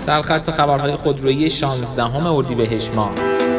سرخط خبرهای خودرویی 16 اردیبهشت ماه.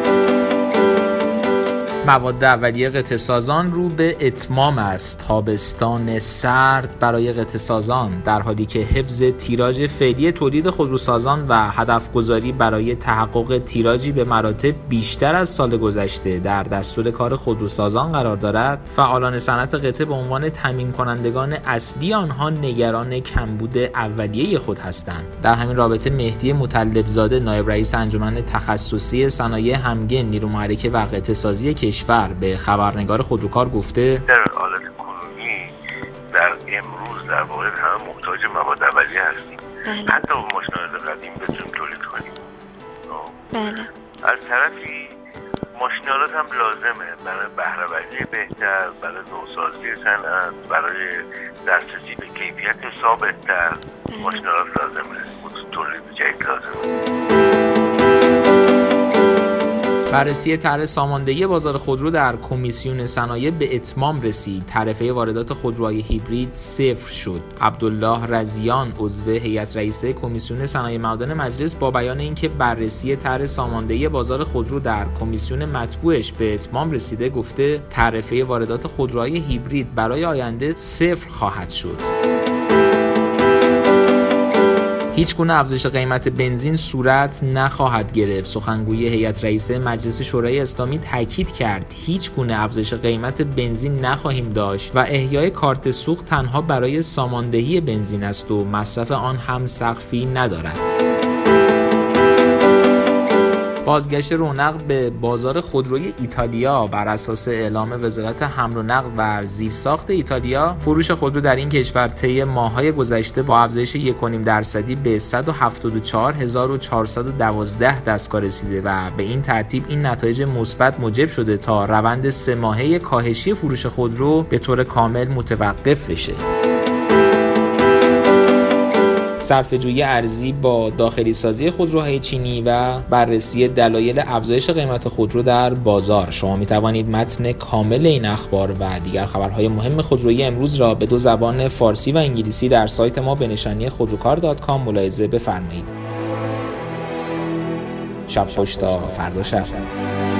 مواد اولیه قطعه‌سازان رو به اتمام است. تابستان سرد برای قطعه‌سازان، در حالی که حفظ تیراژ فعلی تولید خودروسازان و هدف‌گذاری برای تحقق تیراژی به مراتب بیشتر از سال گذشته در دستور کار خودروسازان قرار دارد، فعالان صنعت قطعه به عنوان تامین کنندگان اصلی آنها نگران کمبود اولیه خود هستند. در همین رابطه مهدی مطلب‌زاده، نایب رئیس انجمن تخصصی صنایع همگن نیرو محرکه و قطعه‌سازی کشور، به خبرنگار خودروکار گفته در حالت کنونی در امروز در واقع همه محتاج مواد اولیه هستیم. حتی با ماشین‌های قدیم بتونیم تولید کنیم. بله. از طرفی ماشین‌آلات هم لازمه برای بهره‌وری بهتر، برای نوسازی صنعت، برای دسترسی به کیفیت ثابت‌تر. ماشین‌آلات لازمه، تولید جدید لازمه. بررسی طرح ساماندهی بازار خودرو در کمیسیون صنایع به اتمام رسید. تعرفه واردات خودروهای هیبرید صفر شد. عبدالله رضیان، عضو هیئت رئیسه کمیسیون صنایع معادن مجلس، با بیان اینکه بررسی طرح ساماندهی بازار خودرو در کمیسیون مطبوعش به اتمام رسیده، گفته تعرفه واردات خودروهای هیبرید برای آینده صفر خواهد شد. هیچ گونه افزایش قیمت بنزین صورت نخواهد گرفت. سخنگوی هیئت رئیسه مجلس شورای اسلامی تاکید کرد هیچ گونه افزایش قیمت بنزین نخواهیم داشت و احیای کارت سوخت تنها برای ساماندهی بنزین است و مصرف آن هم سقفی ندارد. بازگشت رونق به بازار خودروی ایتالیا. بر اساس اعلام وزارت حمل و نقل و زیرساخت ایتالیا، فروش خودرو در این کشور طی ماه‌های گذشته با افزایش 1.5% به 174,412 دستگاه رسیده و به این ترتیب این نتایج مثبت موجب شده تا روند 3 ماهه کاهشی فروش خودرو به طور کامل متوقف بشه. صرفه‌جویی ارزی با داخلی سازی خودروهای چینی و بررسی دلایل افزایش قیمت خودرو در بازار. شما می توانید متن کامل این اخبار و دیگر خبرهای مهم خودرویی امروز را به 2 زبان فارسی و انگلیسی در سایت ما به نشانی خودروکار.com ملاحظه بفرمایید. شب خوش تا فردا شب.